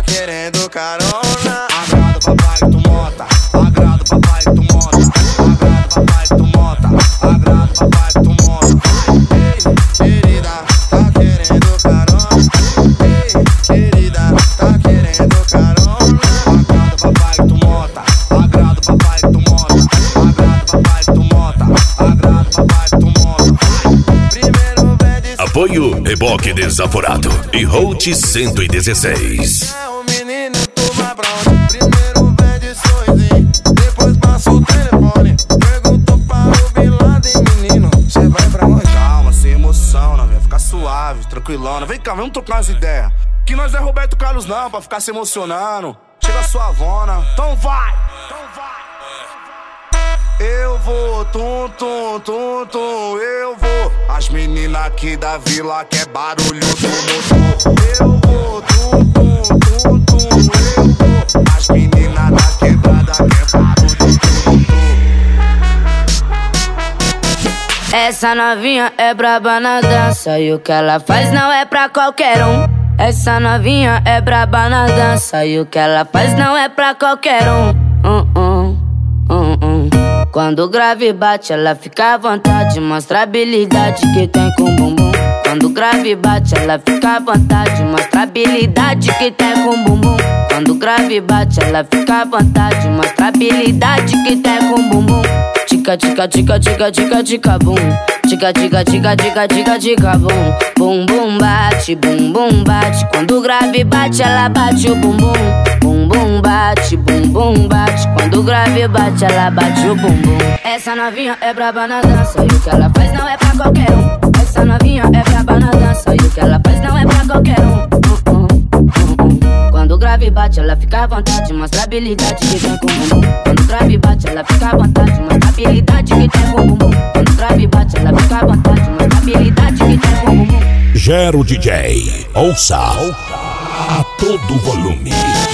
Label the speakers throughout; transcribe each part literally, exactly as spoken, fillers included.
Speaker 1: querendo carona. Agrada papai que tu mota, agrada papai que tu mota, agrada papai que tu mota, agrada papai que tu mota. Ei, querida, tá querendo carona. Ei, querida, tá querendo carona. Agrada papai que tu mota, agrada papai que tu mota, agrada papai que tu mota, agrada papai que tu mota. Primeiro vem de
Speaker 2: Apoio Reboque Desaforado e Hot cento e dezesseis.
Speaker 1: É o menino, tu vai pra onde? Primeiro vende sorrisinho, depois passa o telefone. Perguntou para o Bin Laden, menino, cê vai pra onde? Calma, sem emoção, não, vai ficar suave, tranquilona. Vem cá, vamos trocar umas ideias. Que nós não é Roberto Carlos não, pra ficar se emocionando. Chega suavona, então vai, então vai. Eu vou, tum, tum, tum, tum, eu vou. As meninas aqui da vila quer barulho do motor. Eu vou, tum, tum, tum, tum, eu vou. As meninas da quebrada quer barulho do motor.
Speaker 3: Essa novinha é braba na dança e o que ela faz não é pra qualquer um. Essa novinha é braba na dança e o que ela faz não é pra qualquer um. Uh, uh, uh, uh. Quando o grave bate, ela fica à vontade, mostra a habilidade que tem com o bumbum. Quando o grave bate, ela fica à vontade, mostra a habilidade que tem com o bumbum. Quando o grave bate, ela fica à vontade, mostra a habilidade que tem com o bumbum. Tica, tica, tica, tica, tica, tica, bum. Tica, tica, tica, tica, tica, tica, bum. Bum, bum, bate, bum, bum, bate. Quando o grave bate, ela bate o bumbum. Bum, bum, bate, bum, bum, bate. Quando o grave bate, ela bate o bumbum. Essa novinha é braba na dança e o que ela faz não é pra qualquer um. Essa novinha é braba na dança e o que ela faz não é pra qualquer um. Uh, uh, uh, uh. Quando o grave bate, ela fica à vontade, mostra a habilidade que tem com o bumbum. Quando o grave bate, ela fica à vontade, mostra a habilidade que tem com o bumbum. Quando o grave bate, ela fica à vontade, mostra a habilidade que tem com o bumbum.
Speaker 2: Gero D J, ouça a todo volume.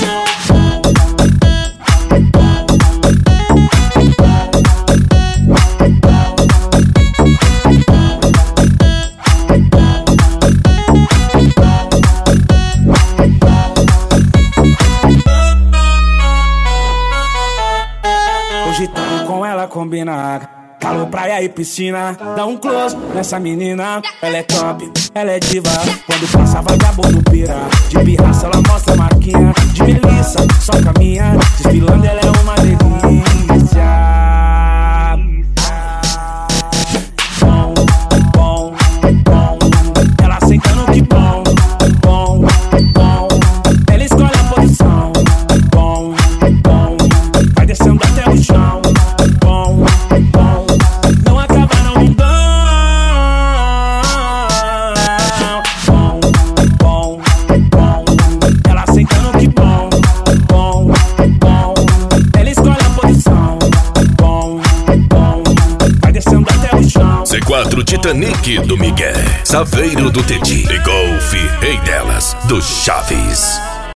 Speaker 4: Hoje tamo com ela combinada, calor, praia e piscina. Dá um close nessa menina, ela é top, ela é diva. Quando passa vagabundo pira, de pirraça ela mostra a marquinha. De Melissa, só caminha, desfilando ela é uma delícia. Bom, bom, bom, ela sentando que bom. Bom, bom, ela escolhe a posição. Bom, bom, vai descendo até o chão. Bom, bom, não acaba não me dão. Bom, bom, bom, ela sentando que bom. Bom, bom, ela escolhe a posição. Bom, bom, vai descendo até o chão.
Speaker 2: C quatro Titanic do Miguel, Saveiro do Teti e Golf, rei delas, do Chaves.